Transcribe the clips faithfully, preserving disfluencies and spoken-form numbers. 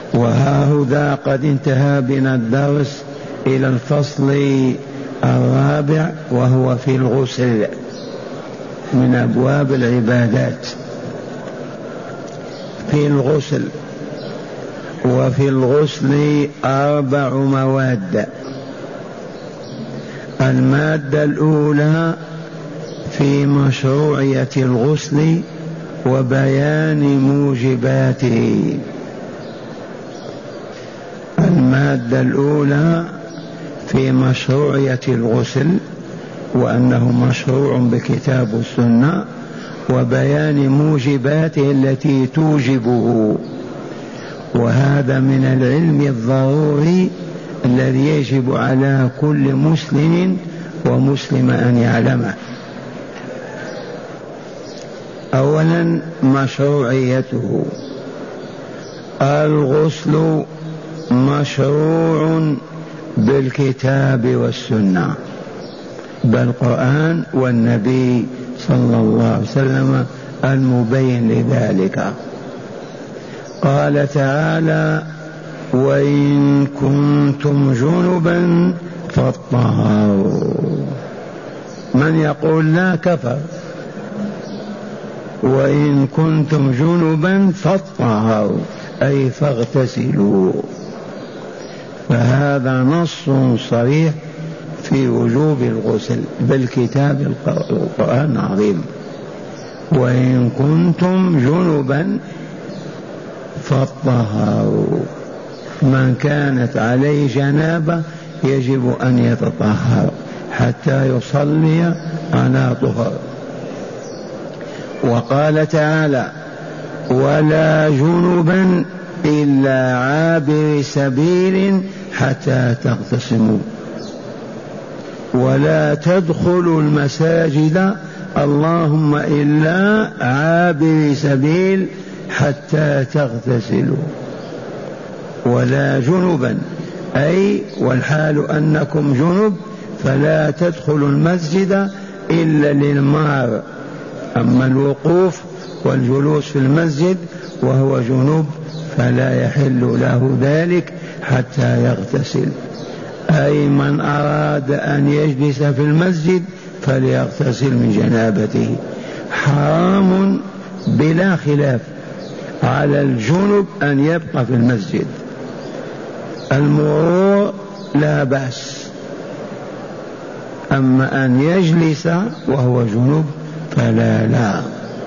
وهذا قد انتهى بنا الدرس إلى الفصل الرابع، وهو في الغسل من أبواب العبادات. في الغسل وفي الغسل أربع مواد. المادة الأولى في مشروعية الغسل وبيان موجباته. المادة الأولى في مشروعية الغسل وأنه مشروع بكتاب السنة، وبيان موجباته التي توجبه، وهذا من العلم الضروري الذي يجب على كل مسلم ومسلم أن يعلمه. أولا مشروعيته. الغسل مشروع بالكتاب والسنة، بالقرآن والنبي صلى الله عليه وسلم المبين لذلك. قال تعالى: وإن كنتم جنبا فاطهروا. من يقول لا كفر. وإن كنتم جنبا فاطهروا أي فاغتسلوا. فهذا نص صريح في وجوب الغسل بالكتاب القرآن العظيم. وإن كنتم جنبا فاطهروا، من كانت عليه جنابة يجب أن يتطهر حتى يصلي على طهر. وقال تعالى: ولا جنبا إلا عابر سبيل حتى تغتسلوا. ولا تدخلوا المساجد اللهم إلا عابر سبيل حتى تغتسلوا. ولا جنبا أي والحال أنكم جنب فلا تدخلوا المسجد إلا للمار. أما الوقوف والجلوس في المسجد وهو جنوب فلا يحل له ذلك حتى يغتسل. أي من أراد أن يجلس في المسجد فليغتسل من جنابته. حرام بلا خلاف على الجنب أن يبقى في المسجد. المرور لا بأس، أما أن يجلس وهو جنب فلا لا.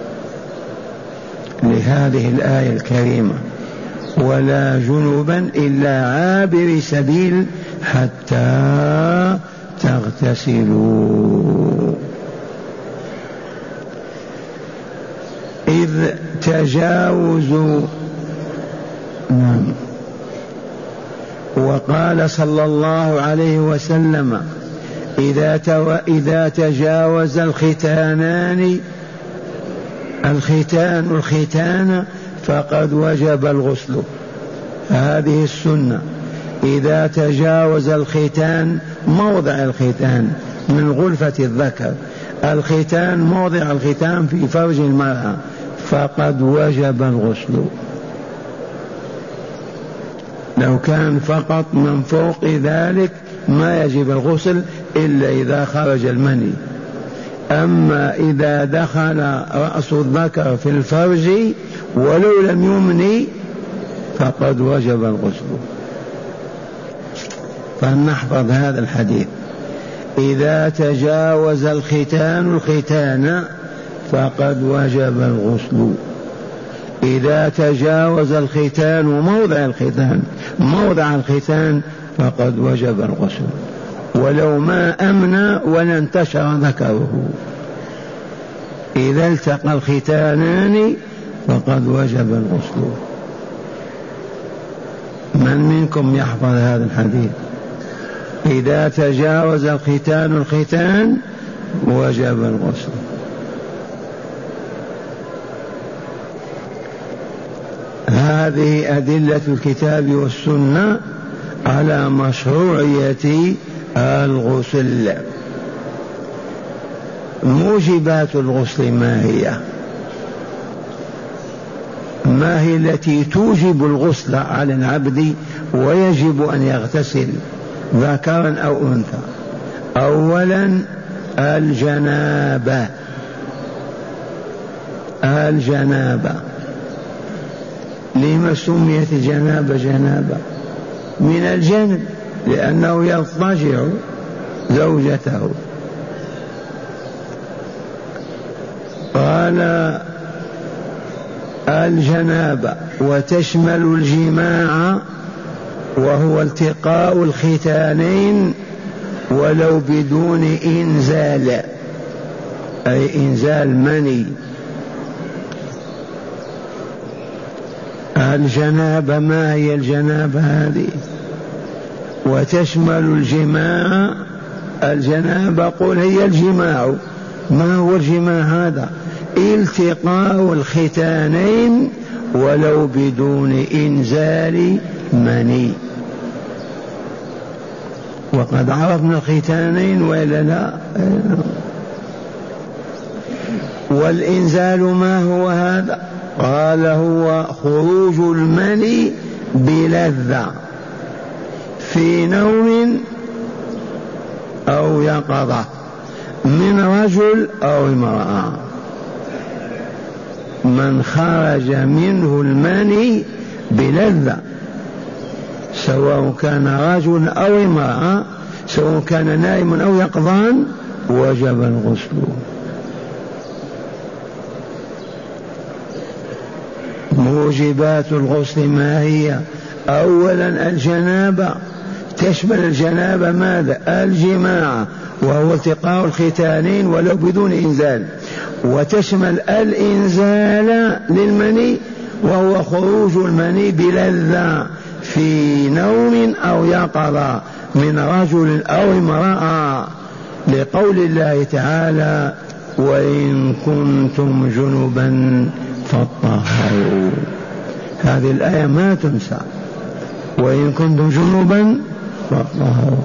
لهذه الآية الكريمة: ولا جنبا إلا عابر سبيل حتى تغتسلوا. إذ تجاوزوا. نعم. وقال صلى الله عليه وسلم: إذا, تو... إذا تجاوز الختانان الختان الختان فقد وجب الغسل. هذه السنة. إذا تجاوز الختان موضع الختان من غلفة الذكر، الختان موضع الختان في فرج المرأة، فقد وجب الغسل. لو كان فقط من فوق ذلك ما يجب الغسل إلا إذا خرج المني. أما إذا دخل رأس الذكر في الفرج ولو لم يمني فقد وجب الغسل. فلنحفظ هذا الحديث: إذا تجاوز الختان الختان فقد وجب الغسل. إذا تجاوز الختان موضع الختان موضع الختان فقد وجب الغسل، ولو ما أمنى ولا انتشر ذكره. إذا التقى الختانان فقد وجب الغسل. من منكم يحفظ هذا الحديث؟ إذا تجاوز الختان الختان وجب الغسل. هذه أدلة الكتاب والسنة على مشروعية الغسل. موجبات الغسل ما هي؟ ما هي التي توجب الغسل على العبد ويجب أن يغتسل ذكرا أو أنثى؟ أولا الجنابة. الجنابة لما سميت الجنابة جنابة؟ من الجنب، لأنه يضطجع زوجته. قال الجنابة وتشمل الجماع وهو التقاء الختانين ولو بدون إنزال، أي إنزال مني. الجنابة ما هي الجنابة هذه؟ وتشمل الجماع. الجنابة قل هي الجماع. ما هو الجماع هذا؟ التقاء الختانين ولو بدون إنزال مني. وقد عرفنا الختانين وإلا لا؟ والإنزال ما هو هذا؟ قال هو خروج المني بلذة في نوم أو يقظة من رجل أو امرأة. من خرج منه المني بلذة سواء كان رجل أو امرأة، سواء كان نائم أو يقظان، وجب الغسل. موجبات الغسل ما هي؟ أولا الجنابة، تشمل الجنابة ماذا؟ الجماع وهو التقاء الختانين ولو بدون إنزال، وتشمل الإنزال للمني وهو خروج المني بلذة في نوم أو يقظة من رجل أو امرأة، لقول الله تعالى وإن كنتم جنبا فاطهروا. هذه الآية ما تنسى، وإن كنتم جنبا فاطهروا،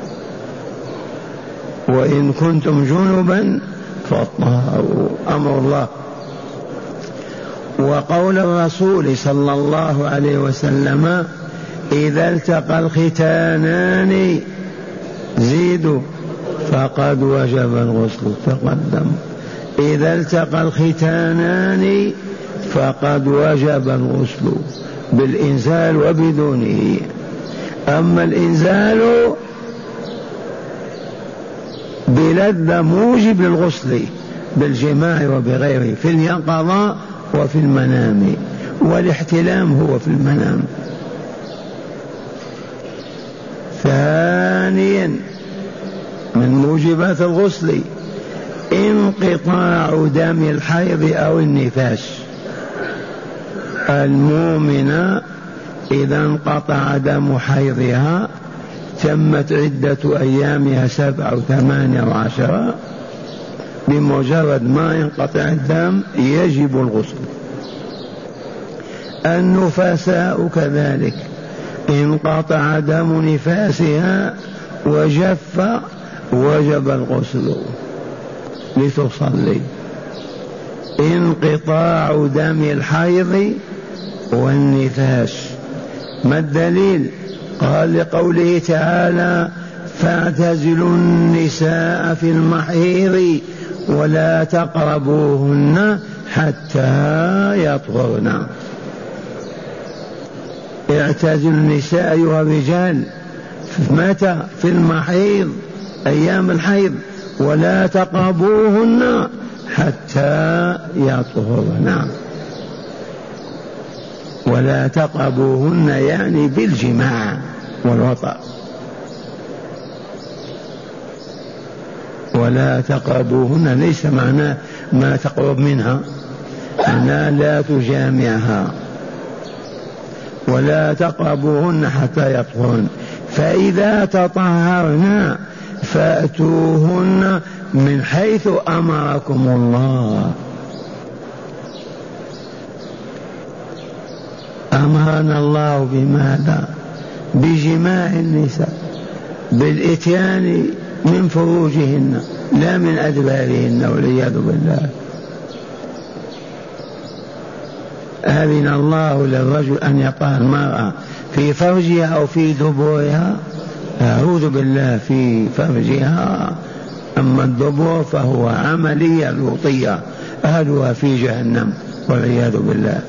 وإن كنتم جنبا فاطهروا، أمر الله. وقول الرسول صلى الله عليه وسلم إذا التقى الختانان زيدوا فقد وجب الغسل. تقدم إذا التقى الختانان فقد وجب الغسل بالإنزال وبدونه. أما الإنزال بلذة موجب للغسل بالجماع وبغيره في اليقظة وفي المنام، والاحتلام هو في المنام. ثانيا من موجبات الغسل انقطاع دم الحيض أو النفاس. المؤمنة إذا انقطع دم حيضها تمت عدة أيامها سبعة وثمانية وعشرة، بمجرد ما ينقطع الدم يجب الغسل. النفساء كذلك انقطع دم نفاسها وجف وجب الغسل لتصلي. انقطاع دم الحيض والنفاس ما الدليل؟ قال لقوله تعالى فاعتزلوا النساء في المحيض ولا تقربوهن حتى يطهرن. اعتزلوا النساء أيها الرجال متى؟ في المحيض، أيام الحيض، ولا تقربوهن حتى يطهرن. ولا تقربوهن يعني بالجماع والوطأ. ولا تقربوهن ليس معناه ما تقرب منها، معناه لا تجامعها. ولا تقربوهن حتى يطهرن، فإذا تطهرن فأتوهن من حيث أمركم الله. أمرنا الله بماذا؟ بجماع النساء، بالإتيان من فروجهن لا من أدبارهن والعياذ بالله. أذن الله للرجل أن يقع المرأة في فرجها أو في دبرها؟ أعوذ بالله، في فرجها. أما الدبر فهو عملية لوطية أهلها في جهنم والعياذ بالله.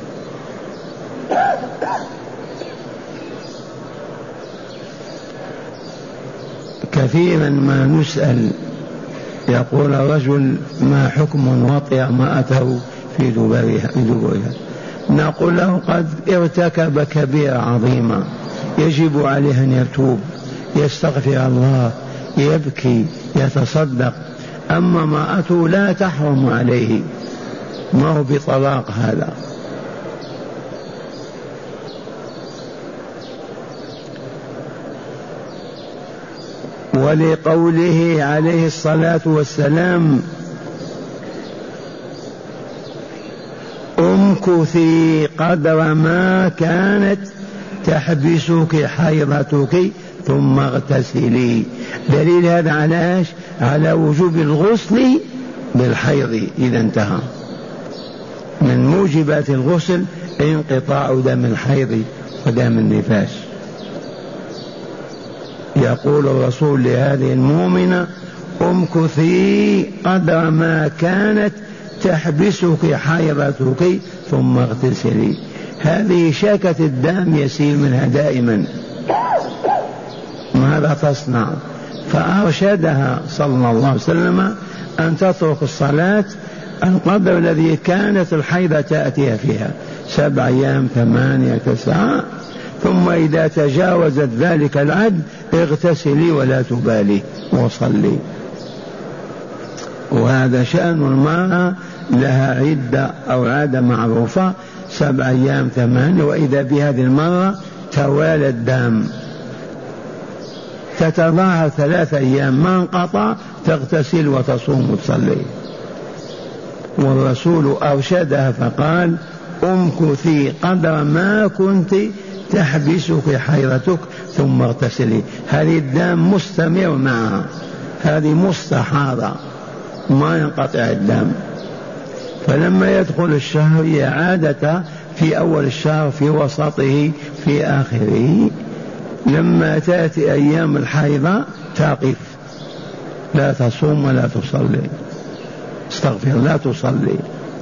كثيرا ما نسأل، يقول الرجل ما حكم وطئ امرأته في دبرها؟ نقول له قد ارتكب كبيرة عظيمة يجب عليه أن يتوب، يستغفر الله، يبكي، يتصدق. أما امرأته لا تحرم عليه، ما هو بطلاق هذا. ولقوله عليه الصلاة والسلام امكثي قدر ما كانت تحبسك حيضتك ثم اغتسلي. دليل هذا على ايش؟ على وجوب الغسل بالحيض إذا انتهى. من موجبات الغسل انقطاع دم الحيض ودم النفاس. يقول الرسول لهذه المؤمنة امكثي قدر ما كانت تحبسك حيضتك ثم اغتسلي. هذه شاكة الدم يسيل منها دائما، ماذا تصنع؟ فأرشدها صلى الله عليه وسلم أن تترك الصلاة القدر الذي كانت الحيضة تأتيها فيها، سبع أيام، ثمانية، تسعة، ثم إذا تجاوزت ذلك العد اغتسلي ولا تبالي وصلي. وهذا شأن المرأة، لها عدة أو عادة معروفة، سبع أيام، ثمانية، وإذا بهذه المرة توالى الدم تتظاهر ثلاثة أيام ما انقطع تغتسل وتصوم وتصلي. والرسول أرشدها فقال امكثي قدر ما كنت تحبسك حيضتك ثم اغتسلي. هذه الدم مستمر معها، هذه مستحاضة ما ينقطع الدم. فلما يدخل الشهر هي عادة في أول الشهر، في وسطه، في آخره. لما تأتي أيام الحيضة تقف، لا تصوم ولا تصلي، استغفر، لا تصلي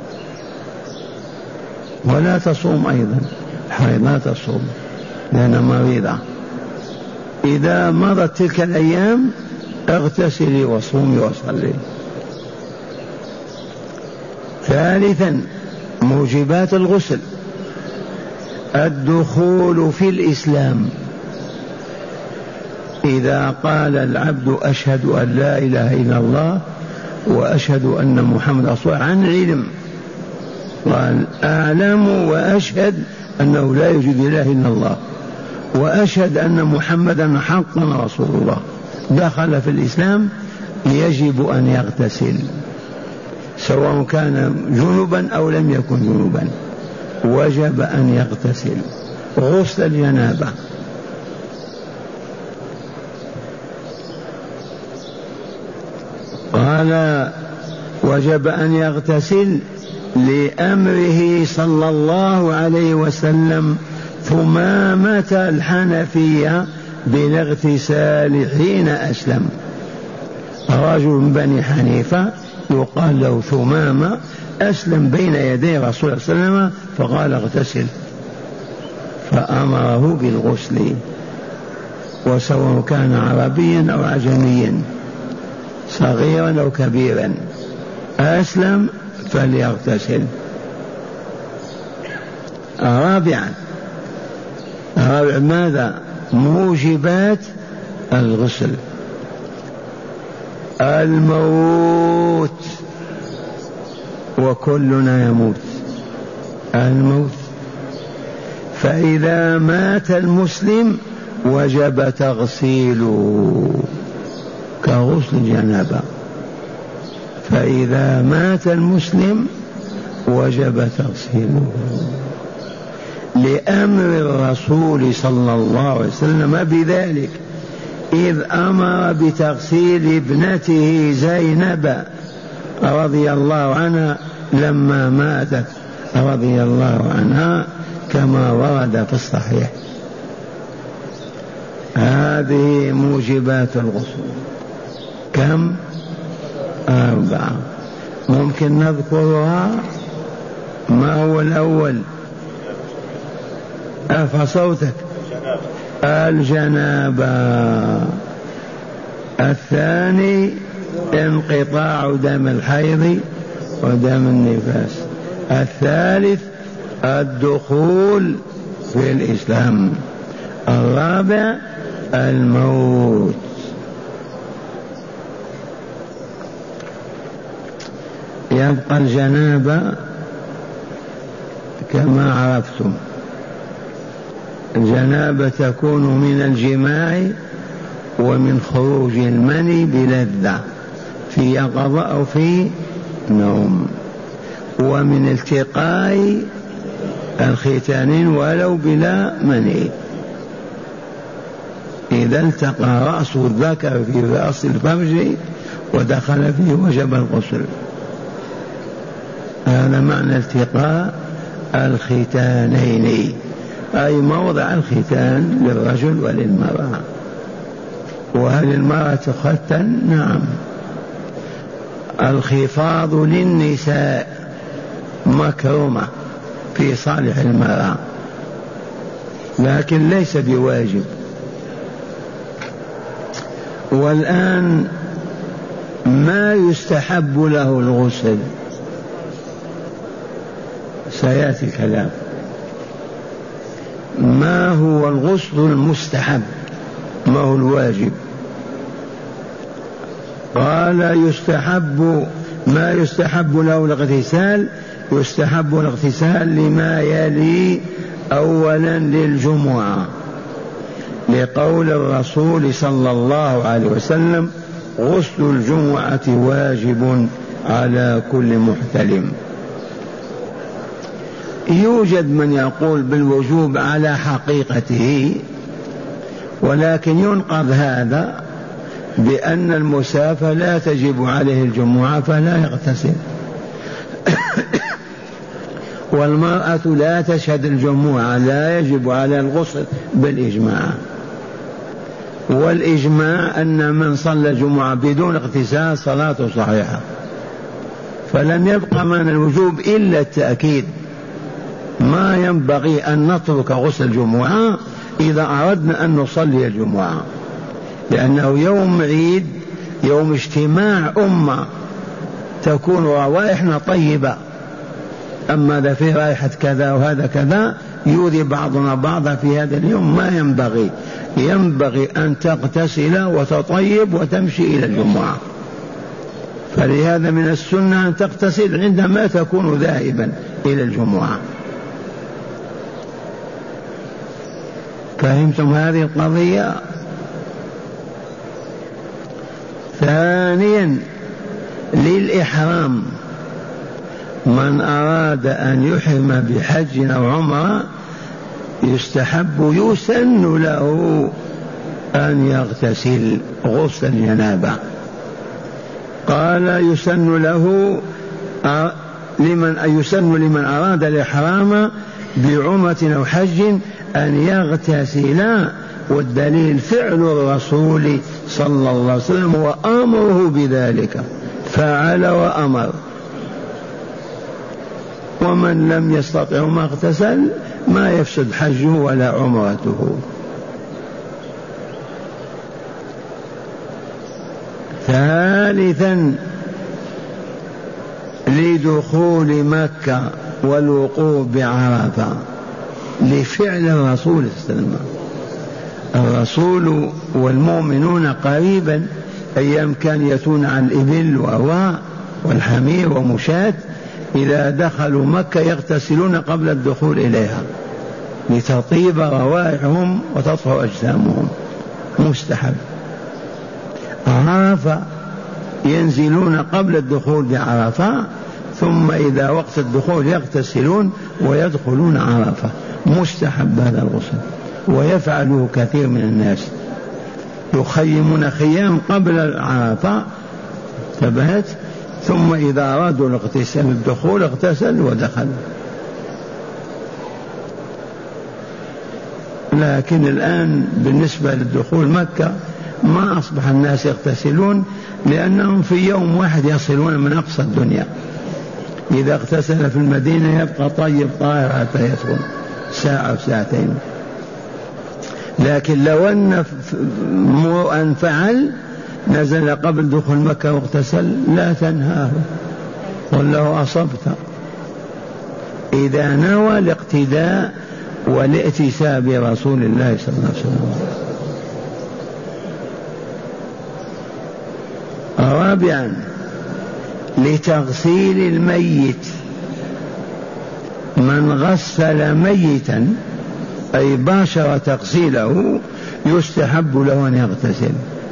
ولا تصوم أيضا. الحيض لا تصوم لأنها مريضة. إذا مضت تلك الأيام اغتسلي وصومي وصلي. ثالثا موجبات الغسل الدخول في الإسلام. إذا قال العبد أشهد أن لا إله إلا الله وأشهد أن محمد رسول الله عن علم، قال أعلم وأشهد أنه لا يوجد إله إلا الله وأشهد أن محمدا حقا رسول الله، دخل في الإسلام، يجب أن يغتسل سواء كان جنبا أو لم يكن جنبا، وجب أن يغتسل غسل الجنابة. قال وجب أن يغتسل لأمره صلى الله عليه وسلم ثمامة الحنفية بالاغتسال حين أسلم. رجل من بني حنيفة يقال له ثمامة أسلم بين يدي رسول الله صلى الله عليه وسلم فقال اغتسل، فأمره بالغسل، وسواء كان عربيا أو عجميا، صغيرا أو كبيرا، أسلم فليغتسل. رابعا رابع ماذا؟ موجبات الغسل الموت، وكلنا يموت، الموت. فإذا مات المسلم وجب تغسيله كغسل الجنابة. فإذا مات المسلم وجب تغسيله لأمر الرسول صلى الله عليه وسلم بذلك، إذ أمر بتغسيل ابنته زينب رضي الله عنها لما ماتت رضي الله عنها كما ورد في الصحيح. هذه موجبات الغسل كم؟ أربعة، ممكن نذكرها. ما هو الأول؟ أرفع صوتك. الجنابة. الثاني انقطاع دم الحيض ودم النفاس. الثالث الدخول في الإسلام. الرابع الموت. يبقى الجنابة كما عرفتم. الجنابة تكون من الجماع ومن خروج المني بلذة في يقظة أو في نوم، ومن التقاء الختانين ولو بلا مني. إذا التقى رأس الذكر في رأس الفرج ودخل فيه وجب الغسل. هذا معنى التقاء الختانين، أي موضع الختان للرجل وللمرأة. وهل المرأة تختن؟ نعم. الخفاض للنساء مكرمة في صالح المرأة، لكن ليس بواجب. والآن ما يستحب له الغسل؟ سيأتي الكلام. ما هو الغسل المستحب؟ ما هو الواجب؟ قال يستحب ما يستحب له الاغتسال. يستحب الاغتسال لما يلي. أولا للجمعة، لقول الرسول صلى الله عليه وسلم: غسل الجمعة واجب على كل محتلم. يوجد من يقول بالوجوب على حقيقته، ولكن ينقض هذا بأن المسافر لا تجب عليه الجمعة فلا يغتسل، والمرأة لا تشهد الجمعة لا يجب على الغسل بالإجماع. والإجماع أن من صلى الجمعة بدون اغتسال صلاته صحيحة، فلم يبقى من الوجوب إلا التأكيد. ما ينبغي أن نترك غسل الجمعة إذا أردنا أن نصلي الجمعة، لأنه يوم عيد، يوم اجتماع أمة تكون روائحنا طيبة. أما إذا في رائحة كذا وهذا كذا يؤذي بعضنا بعضا في هذا اليوم، ما ينبغي. ينبغي أن تغتسل وتطيب وتمشي إلى الجمعة. فلهذا من السنة أن تغتسل عندما تكون ذاهبا إلى الجمعة. فهمتم هذه القضية؟ ثانيا للإحرام. من أراد أن يحرم بحج أو عمرة يستحب يسن له أن يغتسل غسل الجنابة. قال يسن له لمن يسن لمن أراد الإحرام بعمرة أو حج أن يغتسل، والدليل فعل الرسول صلى الله عليه وسلم وأمره بذلك، فعل وأمر. ومن لم يستطع ما اغتسل ما يفسد حجه ولا عمرته. ثالثا لدخول مكة والوقوف بعرفة لفعل الرسول صلى الله عليه وسلم. الرسول والمؤمنون قريبا أيام كان يأتون عن الإبل وأواء والحمير ومشاة، إذا دخلوا مكة يغتسلون قبل الدخول إليها لتطيب روائحهم وتطهر أجسامهم. مستحب. عرفة ينزلون قبل الدخول بعرفة، ثم إذا وقت الدخول يغتسلون ويدخلون عرفة. مستحب هذا الغسل، ويفعله كثير من الناس. يخيمون خيام قبل عرفة، انتبهت، ثم إذا أرادوا الاغتسال الدخول اغتسل ودخل. لكن الآن بالنسبة للدخول مكة ما أصبح الناس يغتسلون، لأنهم في يوم واحد يصلون من أقصى الدنيا. إذا اغتسل في المدينة يبقى طيب طاهر حتى يدخل ساعة أو ساعتين. لكن لو أن أن فعل نزل قبل دخول مكة واغتسل لا تنهاه، قل له أصبت، إذا نوى الاقتداء والائتساء برسول الله صلى الله عليه وسلم. رابعا لتغسيل الميت، من غسل ميتا أي باشر تغسيله يستحب له أن يغتسل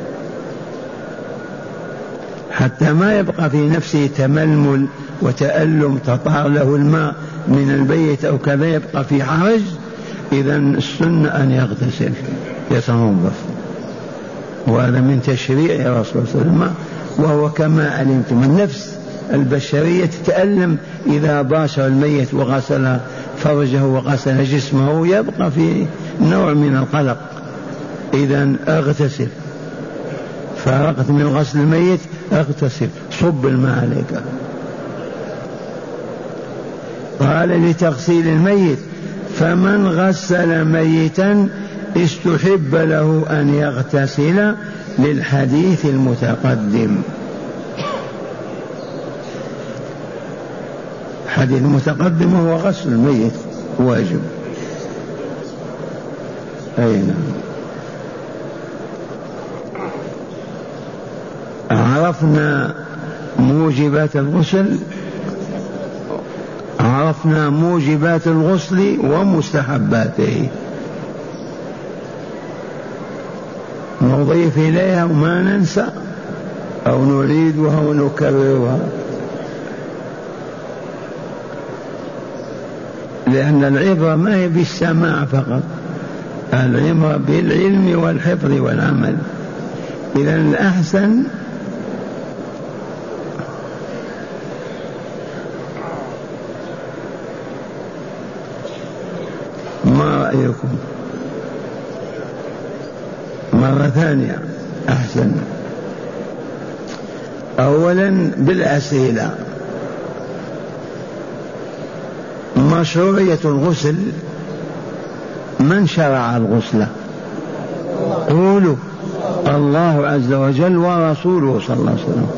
حتى ما يبقى في نفسه تململ وتألم تطار له الماء من البيت أو كذا يبقى في حرج. إذا السنة أن يغتسل يتنظف، وهذا من تشريع رسول الله صلى الله عليه وسلم. وهو كما علمتم النفس البشرية تتألم إذا باشر الميت وغسل فرجه وغسل جسمه، يبقى في نوع من القلق. إذا اغتسل، فرقت من غسل الميت اغتسل، صب الماء عليك. قال لتغسيل الميت، فمن غسل ميتا استحب له أن يغتسل للحديث المتقدم. الحديث المتقدم هو غسل الميت واجب. أي نعم. عرفنا موجبات الغسل، عرفنا موجبات الغسل ومستحباته، نضيف إليها وما ننسى أو نريدها ونكررها، لأن العبرة ما هي بالسماع فقط، العبرة بالعلم والحفظ والعمل. إذا الأحسن ما رأيكم؟ مرة ثانية أحسن. أولا بالأسئلة، مشروعية الغسل، من شرع الغسل؟ قولوا الله عز وجل ورسوله صلى الله عليه وسلم.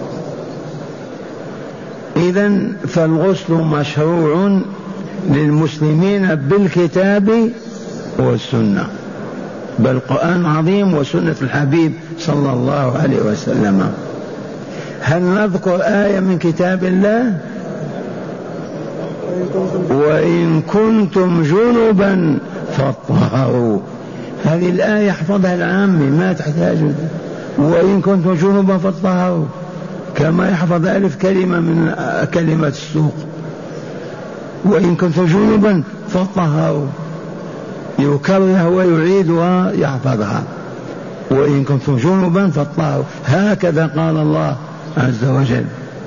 إذن فالغسل مشروع للمسلمين بالكتاب والسنة، بالقرآن العظيم وسنة الحبيب صلى الله عليه وسلم. هل نذكر آية من كتاب الله؟ وإن كنتم جنبا فاطهروا، هذه الآية يحفظها العامي ما تحتاج. وإن كنتم جنبا فاطهروا كما يحفظ ألف كلمة من كلمة السوق. وإن كنتم جنبا فاطهروا يكررها ويعيدها يحفظها. وإن كنتم جنبا فاطهروا، هكذا قال الله عز وجل.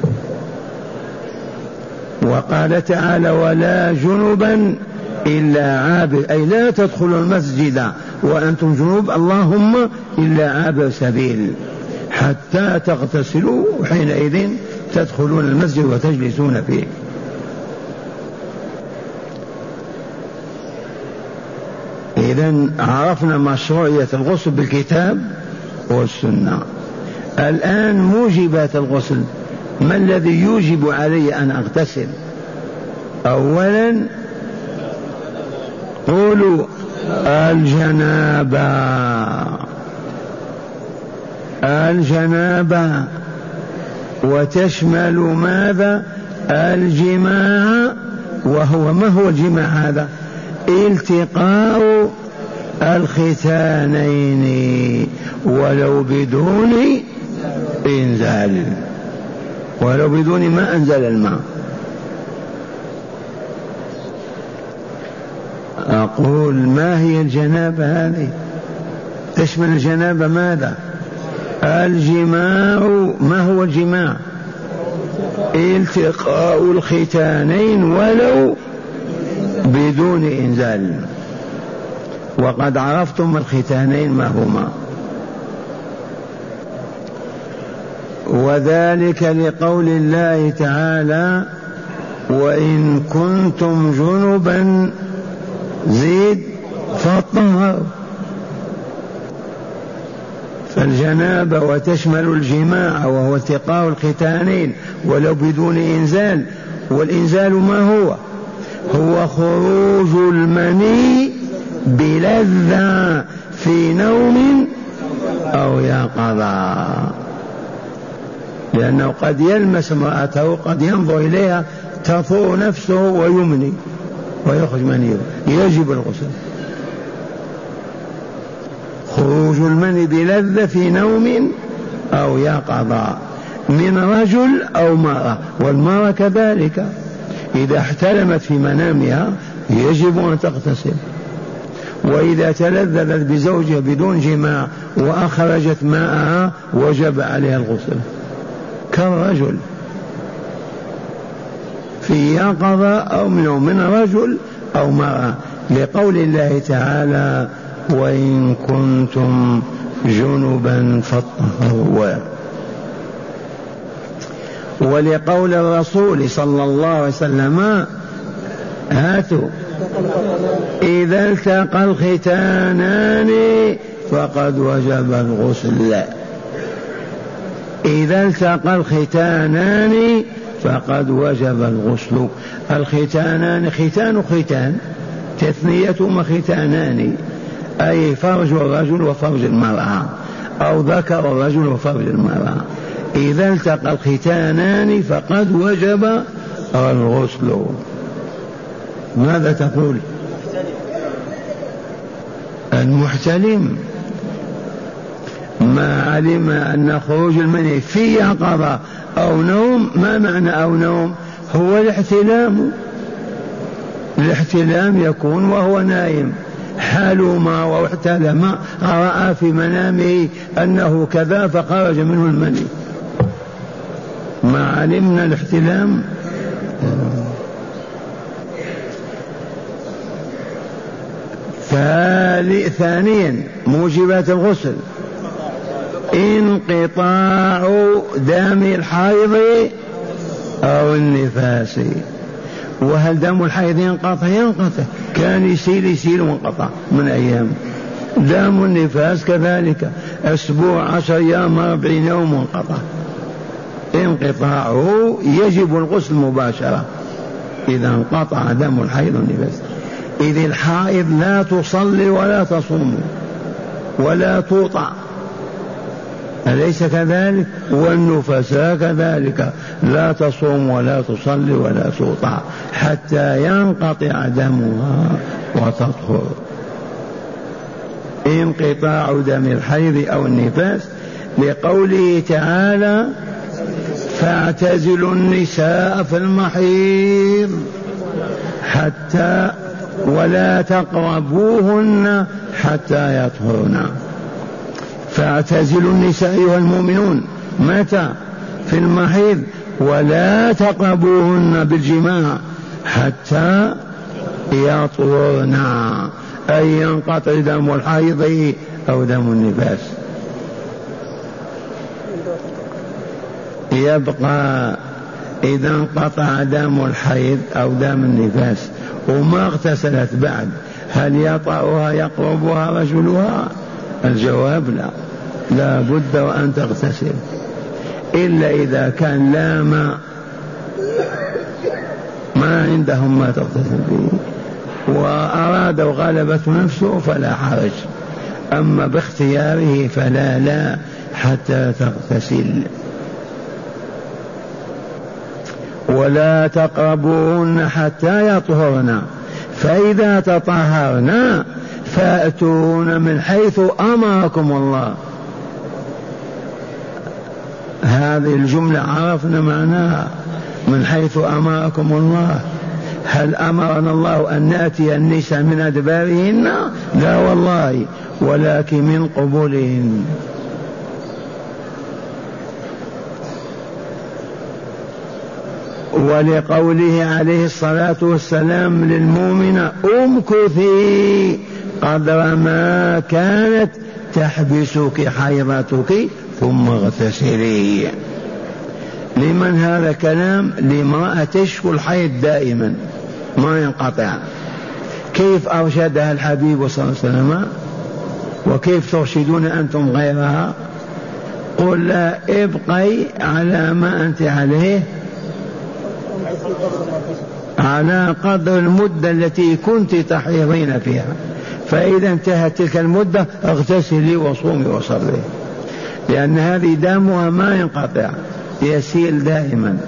وقال تعالى ولا جنبا إلا عابر، أي لا تدخلوا المسجد وأنتم جنوب اللهم إلا عابر سبيل حتى تغتسلوا، وحينئذ تدخلون المسجد وتجلسون فيه. إذن عرفنا مشروعية الغسل بالكتاب والسنة. الآن موجبات الغسل، ما الذي يوجب علي أن أغتسل؟ أولا قولوا الجنابة، الجنابة وتشمل ماذا؟ الجماع. وهو ما هو الجماع هذا؟ التقاء الختانين ولو بدون إنزال، ولو بدون ما أنزل الماء. أقول ما هي الجنابة هذه؟ تشمل الجنابة ماذا؟ الجماع. ما هو الجماع؟ التقاء الختانين ولو بدون إنزال. وقد عرفتم الختانين ما هما. وذلك لقول الله تعالى وإن كنتم جنبا زيد فاطهروا. فالجنابة وتشمل الجماع وهو التقاء الختانين ولو بدون إنزال. والإنزال ما هو؟ هو خروج المني بلذة في نوم أو يقظة، لأنه قد يلمس امرأته قد ينظر إليها تطور نفسه ويمني ويخرج منيه، يجب الغسل. خروج المني بلذة في نوم أو يقظة من رجل أو مرأة، والمرأة كذلك إذا احتلمت في منامها يجب أن تغتسل، وإذا تلذذت بزوجها بدون جماع وأخرجت ماءها وجب عليها الغسل كالرجل في يقظة أو من من رجل أو مرأة، لقول الله تعالى وإن كنتم جنبا فاطهروا. ولقول الرسول صلى الله عليه وسلم هاتوا إذا التقى الختانان فقد وجب الغسل. إذا التقى الختانان فقد وجب الغسل. الختانان ختان ختان تثنيتهما ختانان، أي فرج الرجل وفرج المرأة، أو ذكر الرجل وفرج المرأة. إذا التقى الختانان فقد وجب الغسل. ماذا تقول؟ المحتلم ما علم أن خروج المني في يقظة أو نوم. ما معنى أو نوم؟ هو الاحتلام. الاحتلام يكون وهو نايم، حلم واحتلم، رأى في منامه أنه كذا فخرج منه المني. ما علمنا الاحتلام. ثانيا موجبات الغسل انقطاع دم الحيض أو النفاس. وهل دم الحيض ينقطع؟ ينقطع، كان يسيل يسيل وانقطع من أيام. دم النفاس كذلك، أسبوع عشر أيام أربعين يوم وانقطع. انقطاعه يجب الغسل مباشرة إذا انقطع دم الحيض والنفاس. إذ الحائض لا تصلي ولا تصوم ولا توطع، أليس كذلك؟ والنفساء كذلك لا تصوم ولا تصلي ولا توطع حتى ينقطع دمها وتطهر. انقطاع دم الحيض أو النفاس لقوله تعالى فاعتزلوا النساء في المحيض حتى ولا تقربوهن حتى يطهرن. فاعتزلوا النساء أيها المؤمنون متى؟ في المحيض، ولا تقربوهن بالجماع حتى يطهرن، أي ينقطع دم الحيض أو دم النفاس. يبقى إذا انقطع دم الحيض أو دم النفاس وما اغتسلت بعد، هل يطأها يقربها رجلها؟ الجواب لا، لا بد وأن تغتسل، إلا إذا كان لا ماء ما عندهم ما تغتسل به وأراد وغلبته نفسه فلا حرج، أما باختياره فلا لا حتى تغتسل. ولا تقربوهن حتى يطهرن فإذا تطهرن فأتون من حيث أمركم الله. هذه الجملة عرفنا معناها، من حيث أمركم الله. هل أمرنا الله أن نأتي النساء من أدبارهن؟ لا والله، ولكن من قبولهن. ولقوله عليه الصلاة والسلام للمؤمنة امكثي قدر ما كانت تحبسك حيضتك ثم اغتسلي. لمن هذا كلام؟ لامرأة تشكو الحيض دائما ما ينقطع. كيف أرشدها الحبيب صلى الله عليه وسلم؟ وكيف ترشدون أنتم غيرها؟ قل لا ابقي على ما أنت عليه على قدر المدة التي كنت تحيضين فيها، فإذا انتهت تلك المدة اغتسلي وصومي وصلي، لأن هذه دمها ما ينقطع يسيل دائما،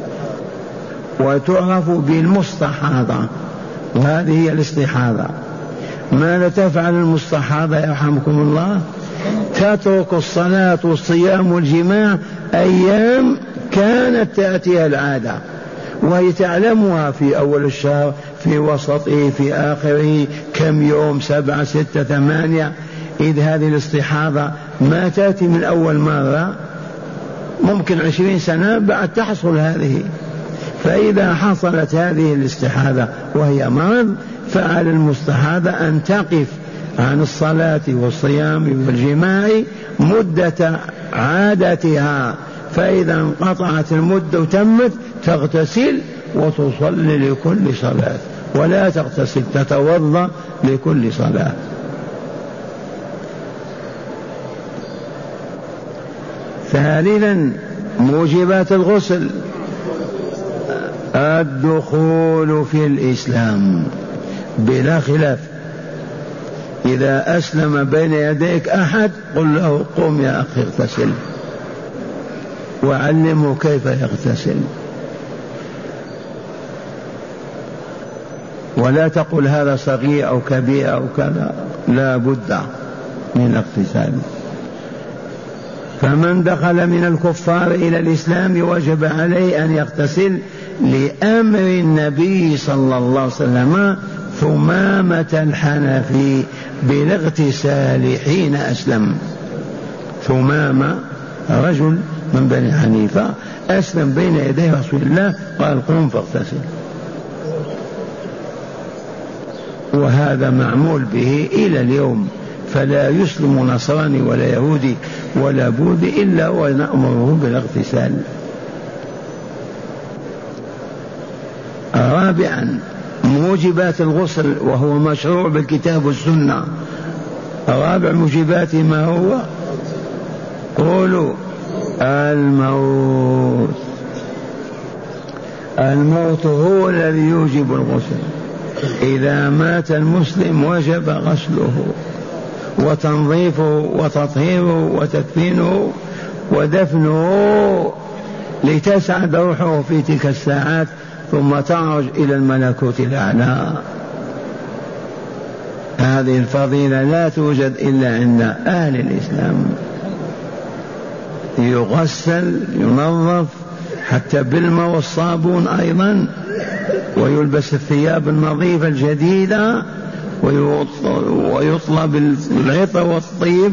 وتعرف بالمستحاضة، وهذه هي الاستحاضة. ماذا تفعل المستحاضة يرحمكم الله؟ تترك الصلاة والصيام والجماع أيام كانت تأتيها العادة، وهي تعلمها في أول الشهر، في وسطه، في آخره، كم يوم، سبعة ستة ثمانية. إذ هذه الاستحاضة ما تأتي من أول مرة، ممكن عشرين سنة بعد تحصل هذه. فإذا حصلت هذه الاستحاضة وهي مرض، فعلى المستحاضة أن تقف عن الصلاة والصيام والجماع مدة عادتها، فإذا انقطعت المدة وتمت تغتسل وتصلي لكل صلاة، ولا تغتسل، تتوضأ لكل صلاة. ثالثا موجبات الغسل: الدخول في الإسلام بلا خلاف. إذا أسلم بين يديك أحد قل له قم يا أخي اغتسل، وعلمه كيف يغتسل، ولا تقل هذا صغير أو كبير أو كذا، لا بد من الاغتسال. فمن دخل من الكفار إلى الإسلام وجب عليه أن يغتسل لأمر النبي صلى الله عليه وسلم ثمامة الحنفي بالاغتسال حين أسلم. ثمامة رجل من بني حنيفة أسلم بين يدي رسول الله، قال قم فاغتسل، وهذا معمول به إلى اليوم. فلا يسلم نصراني ولا يهودي ولا بوذي إلا ونأمره بالاغتسال. رابعا موجبات الغسل، وهو مشروع بالكتاب والسنة. رابع موجبات ما هو؟ قولوا: الموت. الموت هو الذي يوجب الغسل. إذا مات المسلم وجب غسله وتنظيفه وتطهيره وتكفينه ودفنه لتسعد روحه في تلك الساعات، ثم تعرج إلى الملكوت الأعلى. هذه الفضيلة لا توجد إلا عند أهل الإسلام. يغسل، ينظف حتى بالماء والصابون أيضا، ويلبس الثياب النظيفة الجديدة، ويطلب العطر والطيب،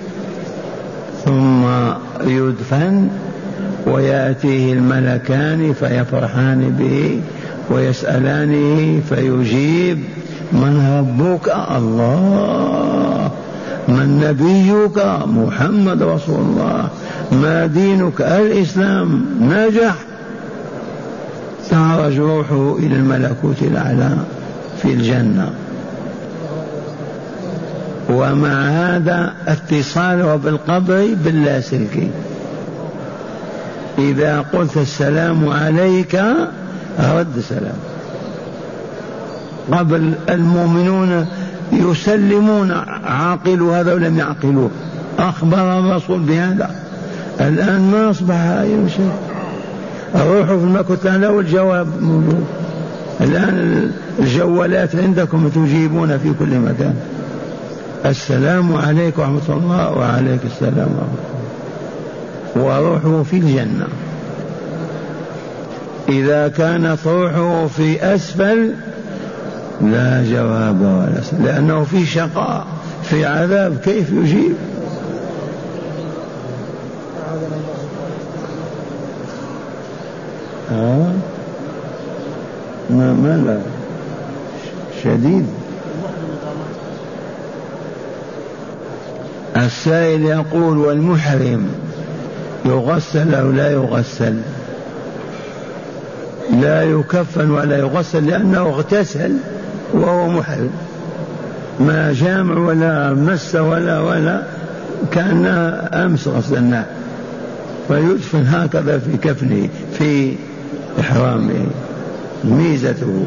ثم يدفن ويأتيه الملكان فيفرحان به ويسألانه فيجيب: من ربك؟ الله. من نبيك؟ محمد رسول الله. ما دينك؟ الإسلام. نجح، تعرج روحه إلى الملكوت الأعلى في الجنة. ومع هذا اتصاله بالقبر باللاسلكي. إذا قلت السلام عليك رد سلام. قبل المؤمنون يسلمون، عاقلوا هذا ولم يعقلوه، أخبر الرسول بهذا. الآن ما أصبح أي شيء. روحوا في الملكوت الأعلى والجواب موجود. الآن الجوالات عندكم تجيبون في كل مكان: السلام عليكم ورحمة الله. وعليك السلام ورحمة الله. وروحه في الجنة. إذا كانت روحه في أسفل لا جواب ولا سلام، لأنه في شقاء، في عذاب، كيف يجيب؟ آه؟ ما ما لا شديد. السائل يقول والمحرم يغسل أو لا يغسل؟ لا يكفن ولا يغسل لأنه اغتسل وهو محرم، ما جامع ولا مس ولا ولا كأنها أمس غسلناه، فيدفن هكذا في كفنه في إحرامه، ميزته.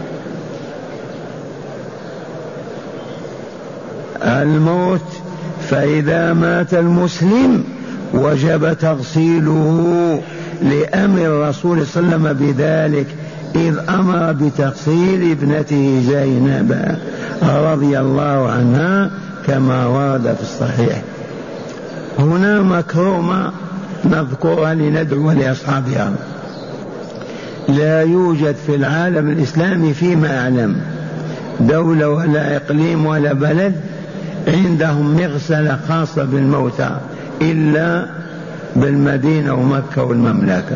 الموت، فإذا مات المسلم وجب تغسيله لأمر الرسول صلى الله عليه وسلم بذلك، إذ أمر بتغسيل ابنته زينب رضي الله عنها كما ورد في الصحيح. هنا مكرمة نذكرها لندعو لأصحابها. لا يوجد في العالم الإسلامي فيما أعلم دولة ولا إقليم ولا بلد عندهم مغسلة خاصة بالموتى إلا بالمدينة ومكة والمملكة.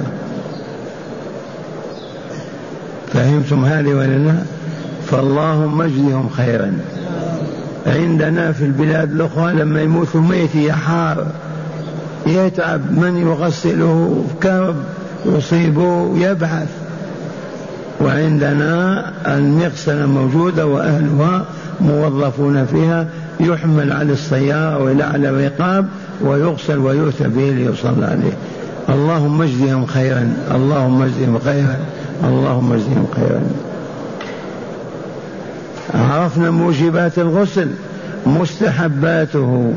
فهمتم هذه ولا لا؟ فاللهم اجزهم خيرا. عندنا في البلاد الأخرى لما يموت الميت يحار يتعب، من يغسله كرب يصيبه يبحث، وعندنا المغسلة موجودة وأهلها موظفون فيها، يحمل على السيارة ولا على الرقاب ويغسل ويؤتى به ليصلى عليه. اللهم اجزهم خيرا، اللهم اجزهم خيرا، اللهم اجزهم خيرا. عرفنا موجبات الغسل. مستحباته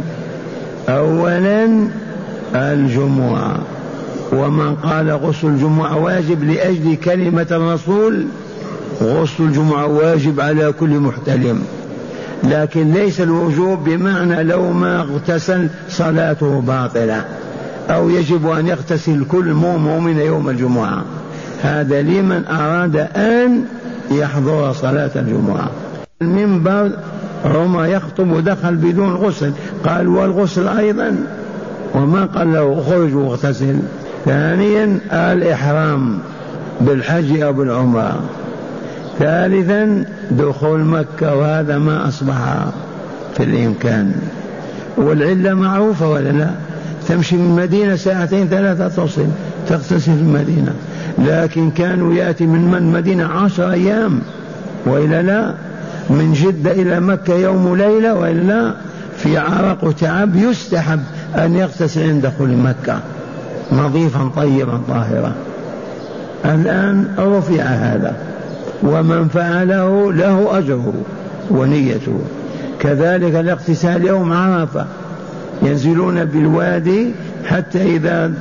أولا الجمعة، ومن قال غسل الجمعة واجب لأجل كلمة الرسول، غسل الجمعة واجب على كل محتلم، لكن ليس الوجوب بمعنى لو ما اغتسل صلاته باطلة، أو يجب أن يغتسل كل مؤمن يوم الجمعة. هذا لمن أراد أن يحضر صلاة الجمعة. المنبر عمر يخطب ودخل بدون غسل، قال والغسل أيضا، وما قال له خرج واغتسل. ثانيا الإحرام بالحج أو بالعمرة. ثالثا دخول مكة، وهذا ما أصبح في الإمكان، والعلة معروفة ولا لا؟ تمشي من المدينة ساعتين ثلاثة تصل تغتسل في المدينة، لكن كانوا يأتي من المدينة عشر أيام وإلا لا، من جدة إلى مكة يوم ليلة وإلا في عرق وتعب. يستحب أن يغتسل عند دخول مكة نظيفا طيبا طاهرا. الآن رفع هذا، ومن فعله له أجره ونيته. كذلك الاغتسال يوم عرفة، ينزلون بالوادي حتى إذا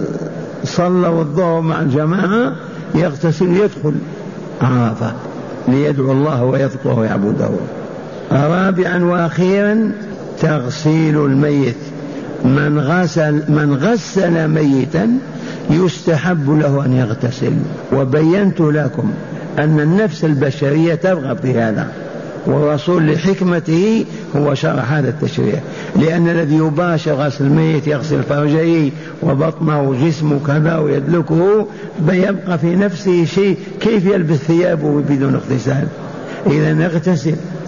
صلوا الظهر مع الجماعة يغتسل يدخل عرفة ليدعو الله ويذكره ويعبده. رابعا وأخيرا تغسيل الميت. من غسل, من غسل ميتا يستحب له أن يغتسل. وبينت لكم أن النفس البشرية ترغب في هذا، والرسول لحكمته هو شرح هذا التشريع، لأن الذي يباشر غسل الميت يغسل فرجه وبطنه وجسمه كذا ويدلكه، بيبقى في نفسه شيء، كيف يلبس ثيابه بدون اغتسال؟ إذا اغتسل.